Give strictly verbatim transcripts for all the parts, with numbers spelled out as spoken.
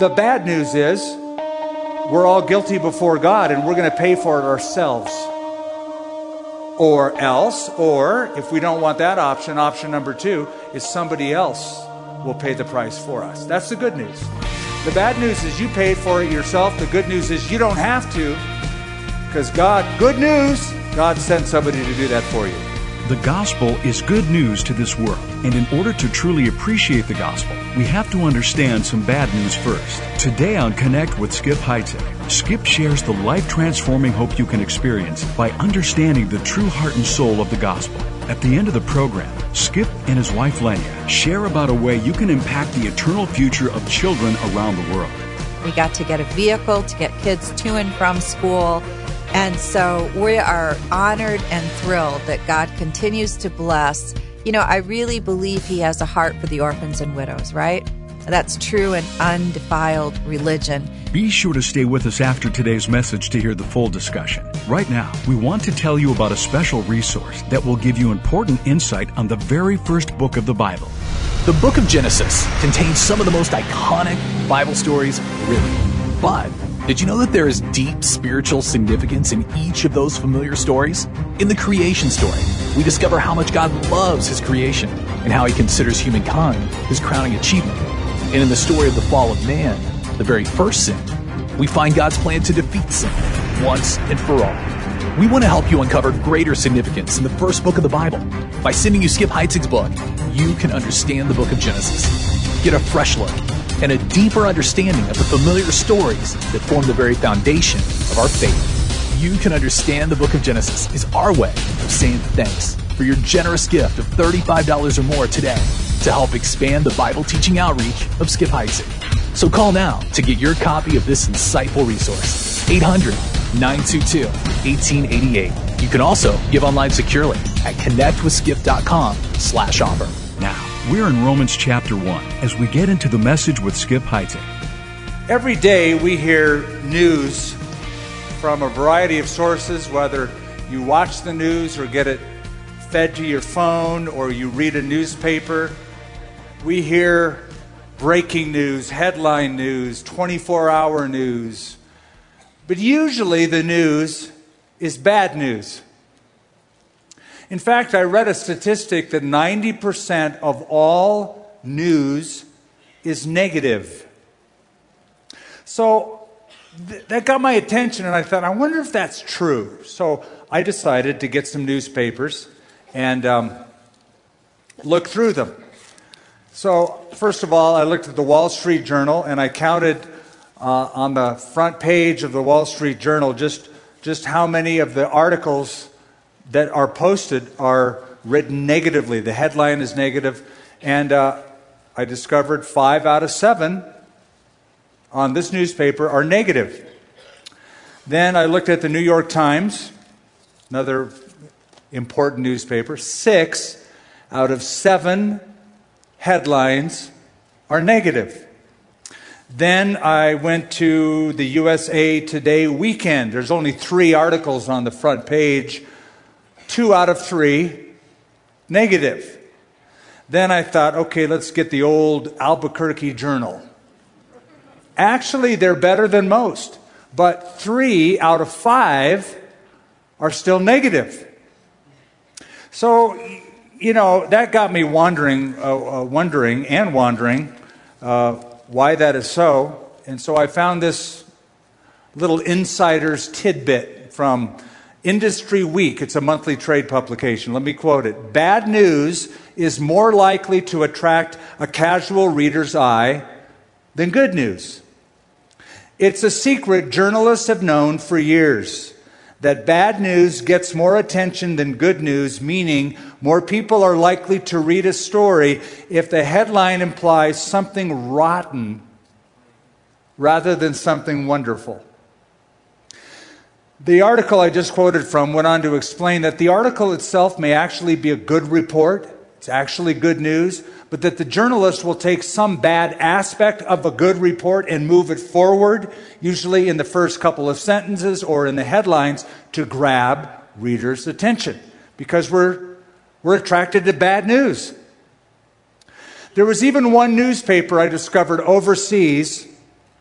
The bad news is we're all guilty before God and we're going to pay for it ourselves. Or else, or if we don't want that option, option number two is somebody else will pay the price for us. That's the good news. The bad news is you paid for it yourself. The good news is you don't have to, because God, good news, God sent somebody to do that for you. The gospel is good news to this world, and in order to truly appreciate the gospel, we have to understand some bad news first. Today on Connect with Skip Heitzig, Skip shares the life-transforming hope you can experience by understanding the true heart and soul of the gospel. At the end of the program, Skip and his wife Lenya share about a way you can impact the eternal future of children around the world. We got to get a vehicle to get kids to and from school. And so we are honored and thrilled that God continues to bless. You know, I really believe He has a heart for the orphans and widows, right? That's true and undefiled religion. Be sure to stay with us after today's message to hear the full discussion. Right now, we want to tell you about a special resource that will give you important insight on the very first book of the Bible. The book of Genesis contains some of the most iconic Bible stories, really. But did you know that there is deep spiritual significance in each of those familiar stories? In the creation story, we discover how much God loves His creation and how He considers humankind His crowning achievement. And in the story of the fall of man, the very first sin, we find God's plan to defeat sin once and for all. We want to help you uncover greater significance in the first book of the Bible. By sending you Skip Heitzig's book, you can understand the book of Genesis, get a fresh look, and a deeper understanding of the familiar stories that form the very foundation of our faith. You can understand the book of Genesis is our way of saying thanks for your generous gift of thirty-five dollars or more today to help expand the Bible teaching outreach of Skip Heitzig. So call now to get your copy of this insightful resource. eight hundred, nine two two, one eight eight eight. You can also give online securely at connectwithskip.com slash offer. Now, we're in Romans chapter one as we get into the message with Skip Heitzig. Every day we hear news from a variety of sources, whether you watch the news or get it fed to your phone or you read a newspaper. We hear breaking news, headline news, twenty-four hour news. But usually the news is bad news. In fact, I read a statistic that ninety percent of all news is negative. So th- that got my attention, and I thought, I wonder if that's true. So I decided to get some newspapers and um, look through them. So first of all, I looked at the Wall Street Journal, and I counted uh, on the front page of the Wall Street Journal just, just how many of the articles that are posted are written negatively. The headline is negative, and uh, I discovered five out of seven on this newspaper are negative. Then I looked at the New York Times, another important newspaper. Six out of seven headlines are negative. Then I went to the U S A Today Weekend. There's only three articles on the front page. Two out of three negative. Then I thought, okay, let's get the old Albuquerque Journal. Actually, they're better than most, but three out of five are still negative. So, you know, that got me wondering, uh, uh, wondering and wondering uh, why that is so. And so I found this little insider's tidbit from Industry Week. It's a monthly trade publication. Let me quote it. Bad news is more likely to attract a casual reader's eye than good news. It's a secret journalists have known for years, that bad news gets more attention than good news, meaning more people are likely to read a story if the headline implies something rotten rather than something wonderful. The article I just quoted from went on to explain that the article itself may actually be a good report, it's actually good news, but that the journalist will take some bad aspect of a good report and move it forward, usually in the first couple of sentences or in the headlines, to grab readers' attention, because we're, we're attracted to bad news. There was even one newspaper I discovered overseas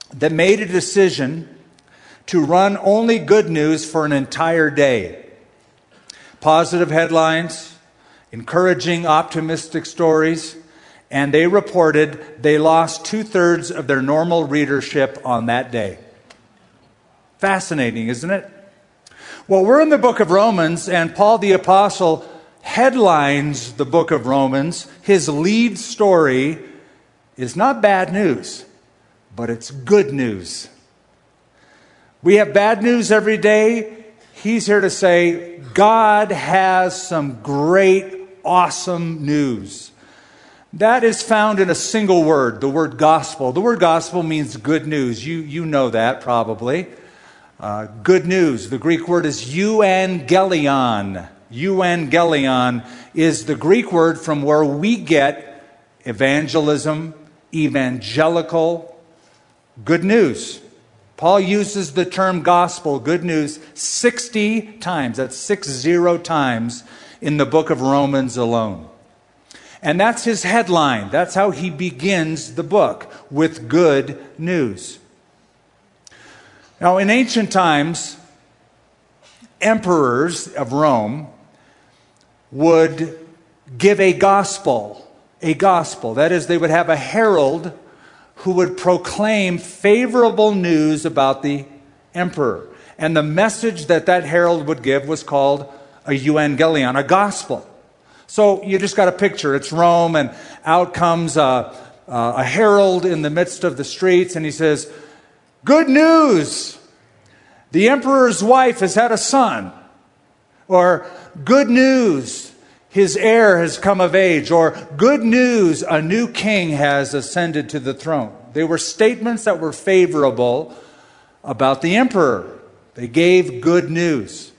that made a decision to run only good news for an entire day. Positive headlines, encouraging, optimistic stories, and they reported they lost two-thirds of their normal readership on that day. Fascinating, isn't it? Well, we're in the book of Romans, and Paul the Apostle headlines the book of Romans. His lead story is not bad news, but it's good news. We have bad news every day. He's here to say, God has some great, awesome news. That is found in a single word, the word gospel. The word gospel means good news. You, you know that probably. Uh, good news. The Greek word is euangelion. Euangelion is the Greek word from where we get evangelism, evangelical, good news. Paul uses the term gospel, good news, sixty times. That's six zero times in the book of Romans alone. And that's his headline. That's how he begins the book, with good news. Now, in ancient times, emperors of Rome would give a gospel, a gospel. That is, they would have a herald who would proclaim favorable news about the emperor. And the message that that herald would give was called a euangelion, a gospel. So you just got a picture. It's Rome, and out comes a, a herald in the midst of the streets, and he says, "Good news! The emperor's wife has had a son." Or, "Good news! His heir has come of age." Or, "Good news! A new king has ascended to the throne." They were statements that were favorable about the emperor. They gave good news.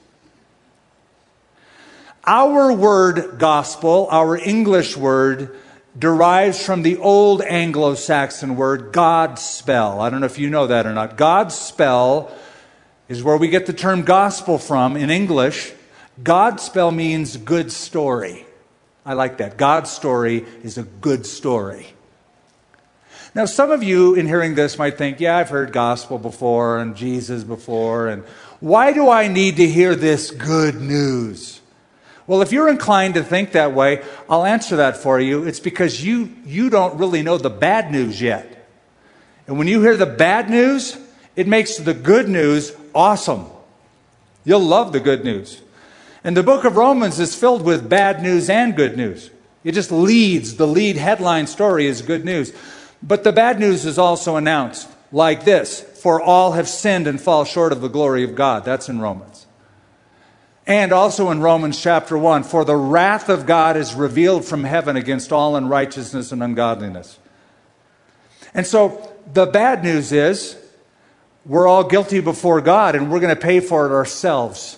Our word gospel, our English word, derives from the old Anglo-Saxon word Godspell. I don't know if you know that or not. Godspell is where we get the term gospel from in English. Godspell means good story. I like that. God's story is a good story. Now, some of you in hearing this might think, yeah, I've heard gospel before and Jesus before, and why do I need to hear this good news? Well, if you're inclined to think that way, I'll answer that for you. It's because you, you don't really know the bad news yet. And when you hear the bad news, it makes the good news awesome. You'll love the good news. And the book of Romans is filled with bad news and good news. It just leads, the lead headline story is good news. But the bad news is also announced like this: "For all have sinned and fall short of the glory of God." That's in Romans. And also in Romans chapter one, "For the wrath of God is revealed from heaven against all unrighteousness and ungodliness." And so the bad news is we're all guilty before God, and we're going to pay for it ourselves.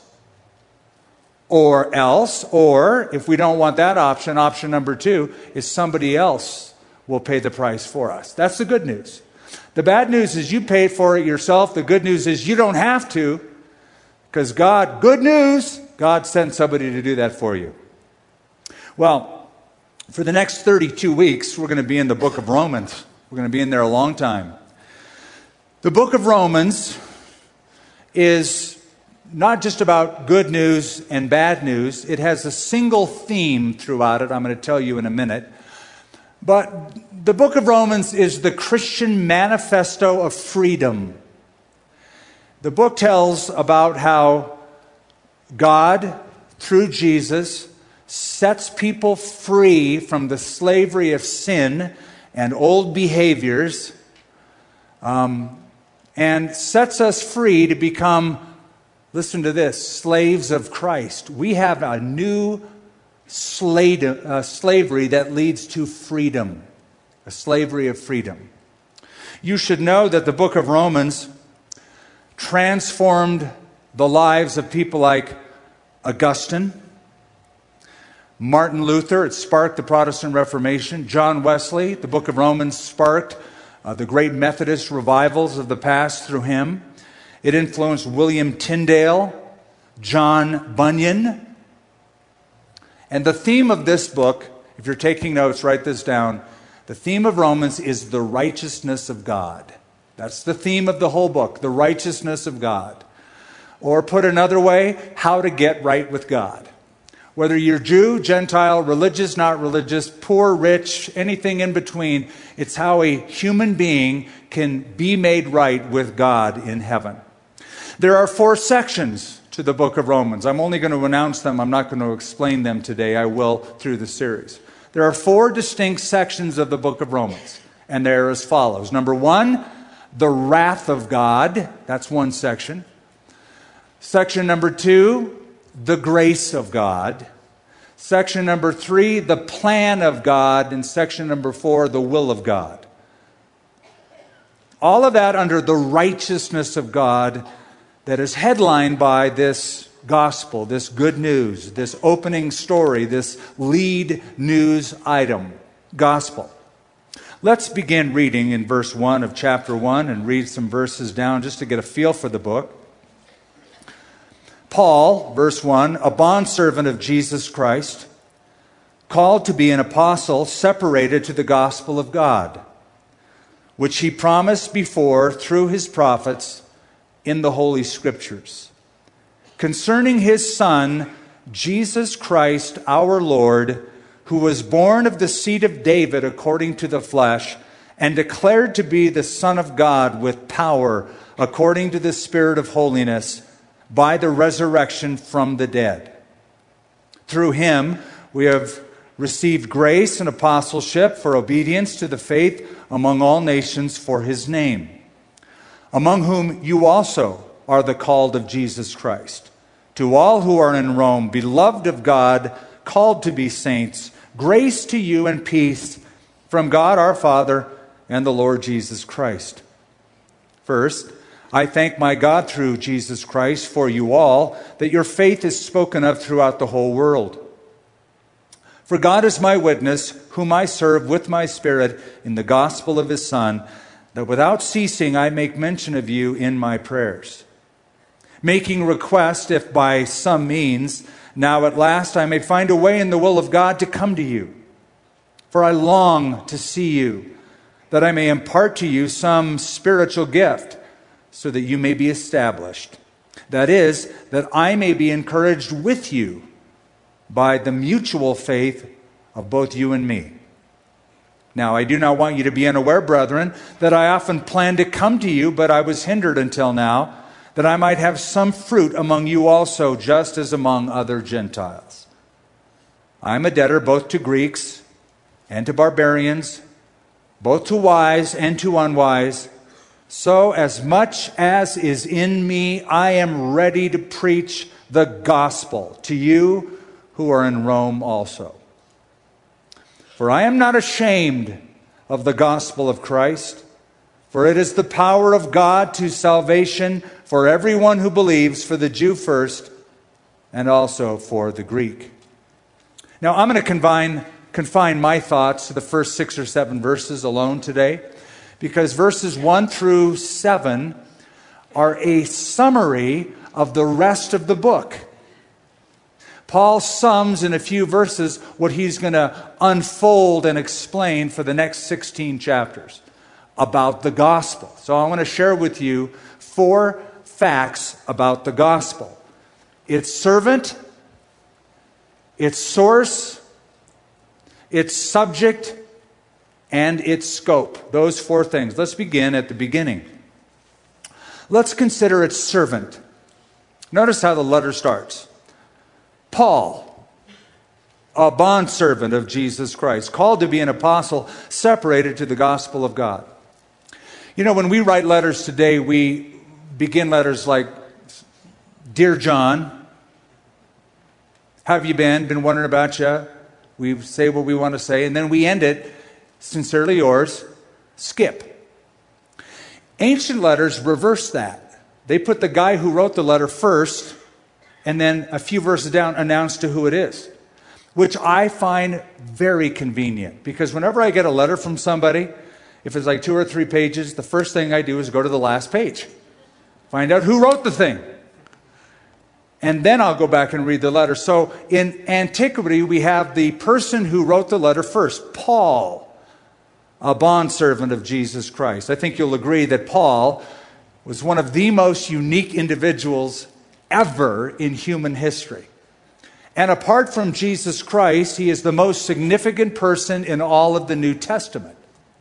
Or else, or if we don't want that option, option number two is somebody else will pay the price for us. That's the good news. The bad news is you paid for it yourself. The good news is you don't have to, because God, good news, God sent somebody to do that for you. Well, for the next thirty-two weeks, we're going to be in the book of Romans. We're going to be in there a long time. The book of Romans is not just about good news and bad news. It has a single theme throughout it. I'm going to tell you in a minute. But the book of Romans is the Christian manifesto of freedom. The book tells about how God, through Jesus, sets people free from the slavery of sin and old behaviors, um, and sets us free to become, listen to this, slaves of Christ. We have a new slave, uh, slavery that leads to freedom, a slavery of freedom. You should know that the book of Romans transformed the lives of people like Augustine, Martin Luther. It sparked the Protestant Reformation. John Wesley. The book of Romans sparked uh, the great Methodist revivals of the past through him. It influenced William Tyndale, John Bunyan. And the theme of this book, if you're taking notes, write this down. The theme of Romans is the righteousness of God. That's the theme of the whole book, the righteousness of God. Or put another way, how to get right with God. Whether you're Jew, Gentile, religious, not religious, poor, rich, anything in between, it's how a human being can be made right with God in heaven. There are four sections to the book of Romans. I'm only going to announce them. I'm not going to explain them today. I will through the series. There are four distinct sections of the book of Romans, and they're as follows. Number one, the wrath of God. That's one section. Section number two, the grace of God. Section number three, the plan of God. And section number four, the will of God. All of that under the righteousness of God that is headlined by this gospel, this good news, this opening story, this lead news item, gospel. Let's begin reading in verse one of chapter one and read some verses down just to get a feel for the book. Paul, verse one, a bondservant of Jesus Christ, called to be an apostle, separated to the gospel of God, which he promised before through his prophets in the Holy Scriptures, concerning his Son, Jesus Christ our Lord, who was born of the seed of David according to the flesh, and declared to be the Son of God with power according to the Spirit of holiness, by the resurrection from the dead. Through him we have received grace and apostleship for obedience to the faith among all nations for his name, among whom you also are the called of Jesus Christ. To all who are in Rome, beloved of God, called to be saints, grace to you and peace from God our Father and the Lord Jesus Christ. First, I thank my God through Jesus Christ for you all, that your faith is spoken of throughout the whole world. For God is my witness, whom I serve with my spirit in the gospel of his Son, that without ceasing I make mention of you in my prayers, making request, if by some means, now at last I may find a way in the will of God to come to you. For I long to see you, that I may impart to you some spiritual gift, so that you may be established. That is, that I may be encouraged with you by the mutual faith of both you and me. Now, I do not want you to be unaware, brethren, that I often planned to come to you, but I was hindered until now, that I might have some fruit among you also, just as among other Gentiles. I am a debtor both to Greeks and to barbarians, both to wise and to unwise. So as much as is in me, I am ready to preach the gospel to you who are in Rome also. For I am not ashamed of the gospel of Christ, for it is the power of God to salvation for everyone who believes, for the Jew first, and also for the Greek. Now I'm going to confine, confine my thoughts to the first six or seven verses alone today, because verses one through seven are a summary of the rest of the book. Paul sums in a few verses what he's going to unfold and explain for the next sixteen chapters about the gospel. So I want to share with you four facts about the gospel: its servant, its source, its subject, and its scope. Those four things. Let's begin at the beginning. Let's consider its servant. Notice how the letter starts. Paul, a bondservant of Jesus Christ, called to be an apostle, separated to the gospel of God. You know, when we write letters today, we begin letters like, Dear John, how have you been? Been wondering about you. We say what we want to say, and then we end it, Sincerely yours, Skip. Ancient letters reverse that. They put the guy who wrote the letter first, and then a few verses down announce to who it is, which I find very convenient, because whenever I get a letter from somebody, if it's like two or three pages, the first thing I do is go to the last page, find out who wrote the thing, and then I'll go back and read the letter. So in antiquity, we have the person who wrote the letter first, Paul, a bondservant of Jesus Christ. I think you'll agree that Paul was one of the most unique individuals ever in human history. And apart from Jesus Christ, he is the most significant person in all of the New Testament.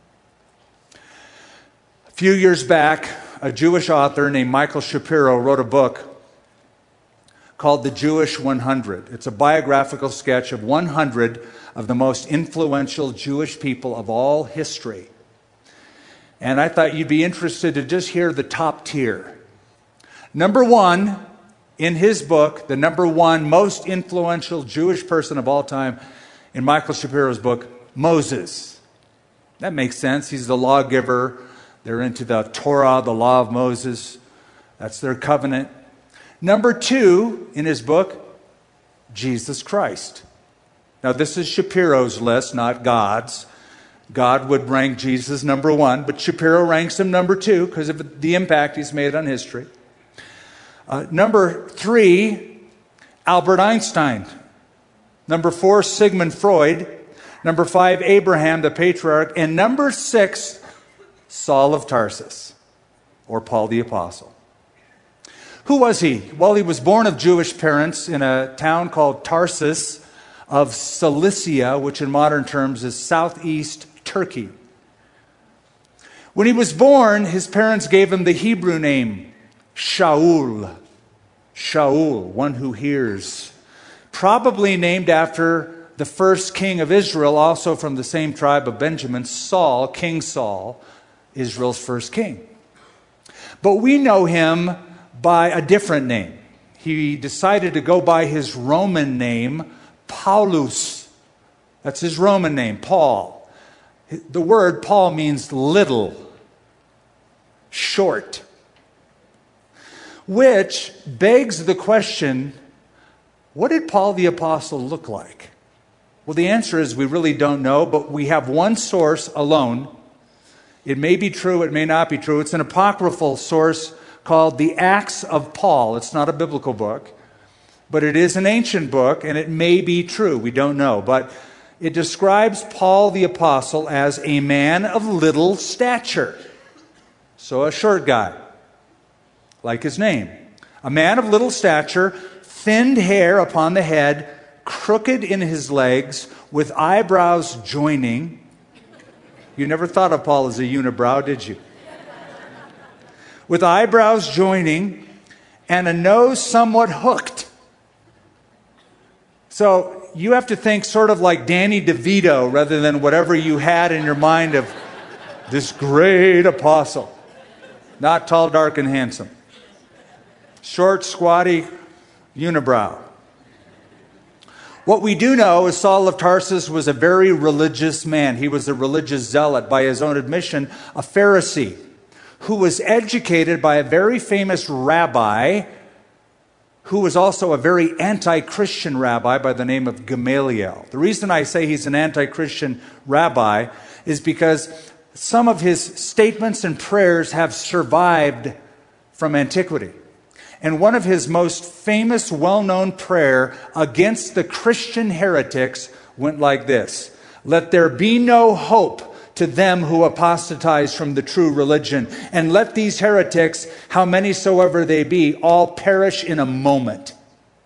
A few years back, a Jewish author named Michael Shapiro wrote a book called The Jewish one hundred. It's a biographical sketch of one hundred of the most influential Jewish people of all history. And I thought you'd be interested to just hear the top tier. Number one, in his book, the number one most influential Jewish person of all time, in Michael Shapiro's book, Moses. That makes sense. He's the lawgiver. They're into the Torah, the law of Moses. That's their covenant. Number two in his book, Jesus Christ. Now, this is Shapiro's list, not God's. God would rank Jesus number one, but Shapiro ranks him number two because of the impact he's made on history. Uh, number three, Albert Einstein. Number four, Sigmund Freud. Number five, Abraham, the patriarch. And number six, Saul of Tarsus, or Paul the Apostle. Who was he? Well, he was born of Jewish parents in a town called Tarsus of Cilicia, which in modern terms is southeast Turkey. When he was born, his parents gave him the Hebrew name Shaul. Shaul, one who hears. Probably named after the first king of Israel, also from the same tribe of Benjamin, Saul, King Saul, Israel's first king. But we know him by a different name. He decided to go by his Roman name, Paulus. That's his Roman name, Paul. The word Paul means little, short. Which begs the question, what did Paul the Apostle look like? Well, the answer is we really don't know, but we have one source alone. It may be true, it may not be true. It's an apocryphal source called the Acts of Paul. It's not a biblical book, but it is an ancient book, and it may be true. We don't know. But it describes Paul the Apostle as a man of little stature. So a short guy, like his name. A man of little stature, thinned hair upon the head, crooked in his legs, with eyebrows joining. You never thought of Paul as a unibrow, did you? With eyebrows joining and a nose somewhat hooked. So you have to think sort of like Danny DeVito rather than whatever you had in your mind of this great apostle. Not tall, dark, and handsome. Short, squatty, unibrow. What we do know is Saul of Tarsus was a very religious man. He was a religious zealot, by his own admission, a Pharisee, who was educated by a very famous rabbi, who was also a very anti-Christian rabbi by the name of Gamaliel. The reason I say he's an anti-Christian rabbi is because some of his statements and prayers have survived from antiquity. And one of his most famous, well-known prayer against the Christian heretics went like this: "Let there be no hope to them who apostatize from the true religion, and let these heretics, how many soever they be, all perish in a moment."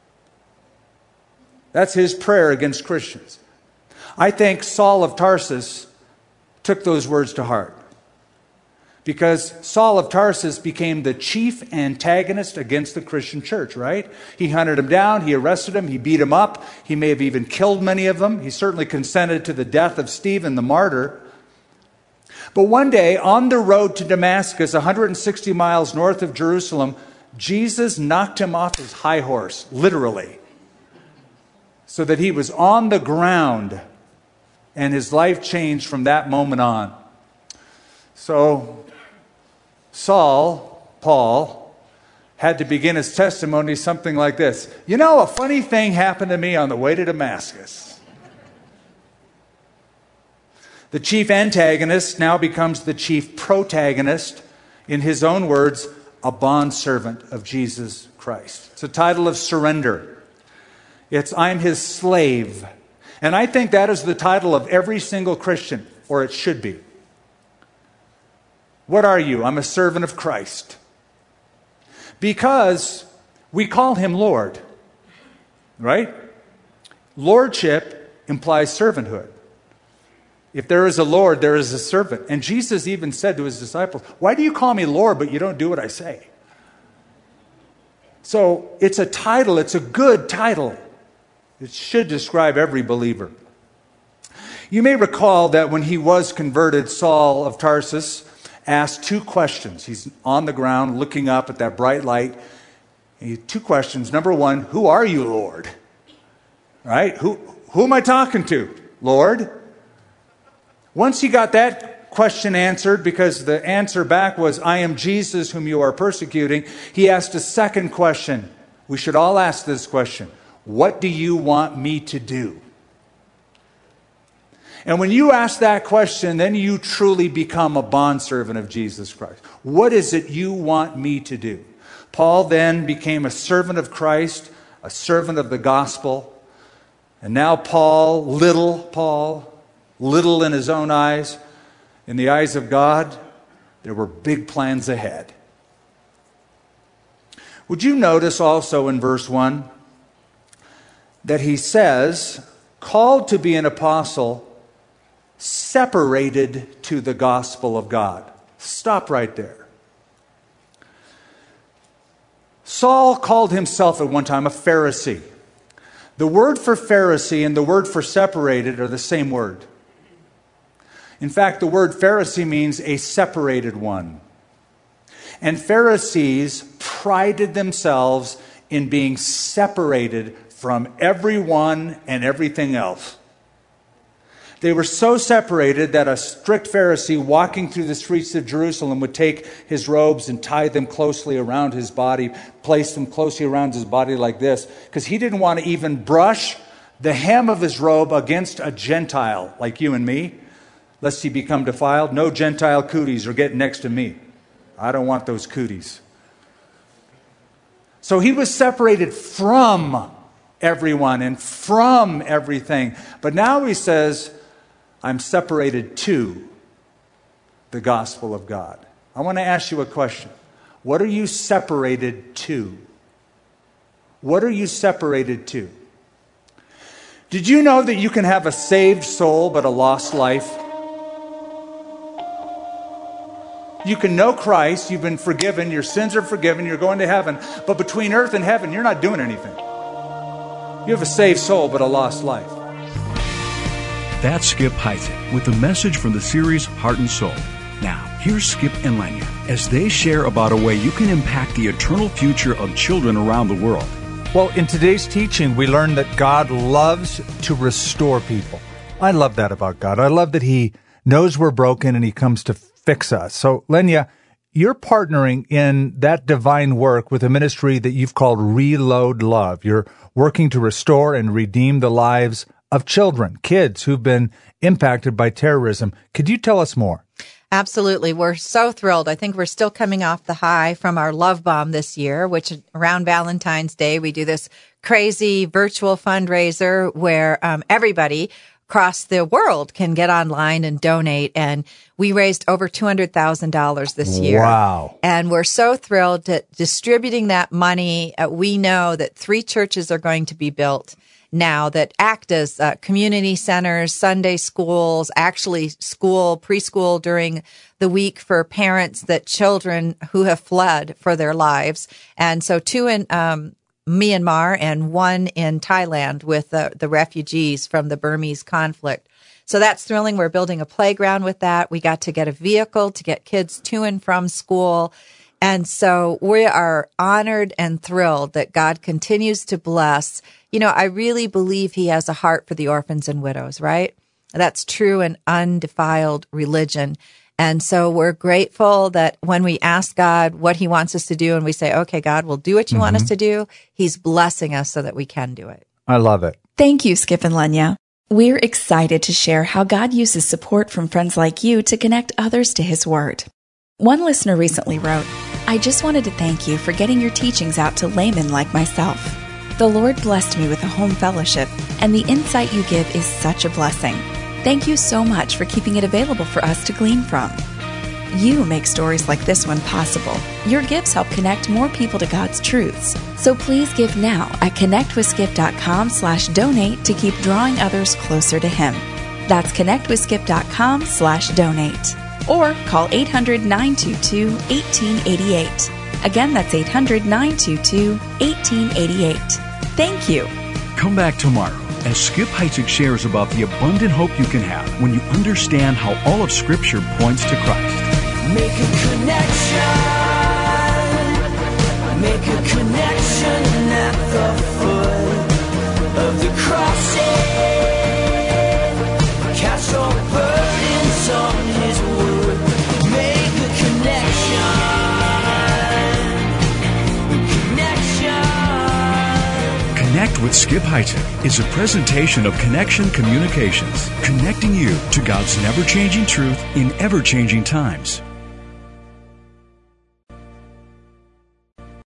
That's his prayer against Christians. I think Saul of Tarsus took those words to heart, because Saul of Tarsus became the chief antagonist against the Christian church, right? He hunted him down, he arrested him, he beat him up, he may have even killed many of them. He certainly consented to the death of Stephen the martyr. But one day, on the road to Damascus, one hundred sixty miles north of Jerusalem, Jesus knocked him off his high horse, literally, so that he was on the ground, and his life changed from that moment on. So Saul, Paul, had to begin his testimony something like this: "You know, a funny thing happened to me on the way to Damascus." The chief antagonist now becomes the chief protagonist, in his own words, a bondservant of Jesus Christ. It's a title of surrender. It's, "I'm his slave." And I think that is the title of every single Christian, or it should be. What are you? I'm a servant of Christ. Because we call him Lord, right? Lordship implies servanthood. If there is a Lord, there is a servant. And Jesus even said to his disciples, why do you call me Lord, but you don't do what I say? So it's a title. It's a good title. It should describe every believer. You may recall that when he was converted, Saul of Tarsus asked two questions. He's on the ground looking up at that bright light. He had two questions. Number one, who are you, Lord? Right? Who, who am I talking to, Lord? Once he got that question answered, because the answer back was, I am Jesus whom you are persecuting, he asked a second question. We should all ask this question. What do you want me to do? And when you ask that question, then you truly become a bondservant of Jesus Christ. What is it you want me to do? Paul then became a servant of Christ, a servant of the gospel. And now Paul, little Paul, little in his own eyes, in the eyes of God, there were big plans ahead. Would you notice also in verse one that he says, called to be an apostle, separated to the gospel of God. Stop right there. Saul called himself at one time a Pharisee. The word for Pharisee and the word for separated are the same word. In fact, the word Pharisee means a separated one. And Pharisees prided themselves in being separated from everyone and everything else. They were so separated that a strict Pharisee walking through the streets of Jerusalem would take his robes and tie them closely around his body, place them closely around his body like this, because he didn't want to even brush the hem of his robe against a Gentile like you and me, lest he become defiled. No Gentile cooties are getting next to me. I don't want those cooties. So he was separated from everyone and from everything. But now he says, I'm separated to the gospel of God. I want to ask you a question. What are you separated to? What are you separated to? Did you know that you can have a saved soul but a lost life? You can know Christ, you've been forgiven, your sins are forgiven, you're going to heaven, but between earth and heaven, you're not doing anything. You have a saved soul but a lost life. That's Skip Heitzig with a message from the series Heart and Soul. Now, here's Skip and Lenya as they share about a way you can impact the eternal future of children around the world. Well, in today's teaching, we learned that God loves to restore people. I love that about God. I love that He knows we're broken and He comes to fix us. So, Lenya, you're partnering in that divine work with a ministry that you've called Reload Love. You're working to restore and redeem the lives of children, kids who've been impacted by terrorism. Could you tell us more? Absolutely. We're so thrilled. I think we're still coming off the high from our Love Bomb this year, which around Valentine's Day, we do this crazy virtual fundraiser where um, everybody across the world can get online and donate. And we raised over two hundred thousand dollars this year. Wow. And we're so thrilled that distributing that money. Uh, we know that three churches are going to be built now that act as uh, community centers, Sunday schools, actually school, preschool during the week for parents that children who have fled for their lives. And so two in um, Myanmar and one in Thailand with uh, the refugees from the Burmese conflict. So that's thrilling. We're building a playground with that. We got to get a vehicle to get kids to and from school. And so we are honored and thrilled that God continues to bless. You know, I really believe He has a heart for the orphans and widows, right? That's true and undefiled religion. And so we're grateful that when we ask God what He wants us to do and we say, okay, God, we'll do what you mm-hmm. want us to do, He's blessing us so that we can do it. I love it. Thank you, Skip and Lenya. We're excited to share how God uses support from friends like you to connect others to His Word. One listener recently wrote, I just wanted to thank you for getting your teachings out to laymen like myself. The Lord blessed me with a home fellowship, and the insight you give is such a blessing. Thank you so much for keeping it available for us to glean from. You make stories like this one possible. Your gifts help connect more people to God's truths. So please give now at connectwithskip.com slash donate to keep drawing others closer to Him. That's connectwithskip.com slash donate. Or call eight hundred, nine two two, one eight eight eight. Again, that's eight hundred, nine two two, one eight eight eight. Thank you. Come back tomorrow as Skip Heitzig shares about the abundant hope you can have when you understand how all of Scripture points to Christ. Make a connection. Make a connection at the foot of the cross. Cast all burdens on His word. Make a connection. Connection. Connect with Skip Heitzig is a presentation of Connection Communications, connecting you to God's never-changing truth in ever-changing times.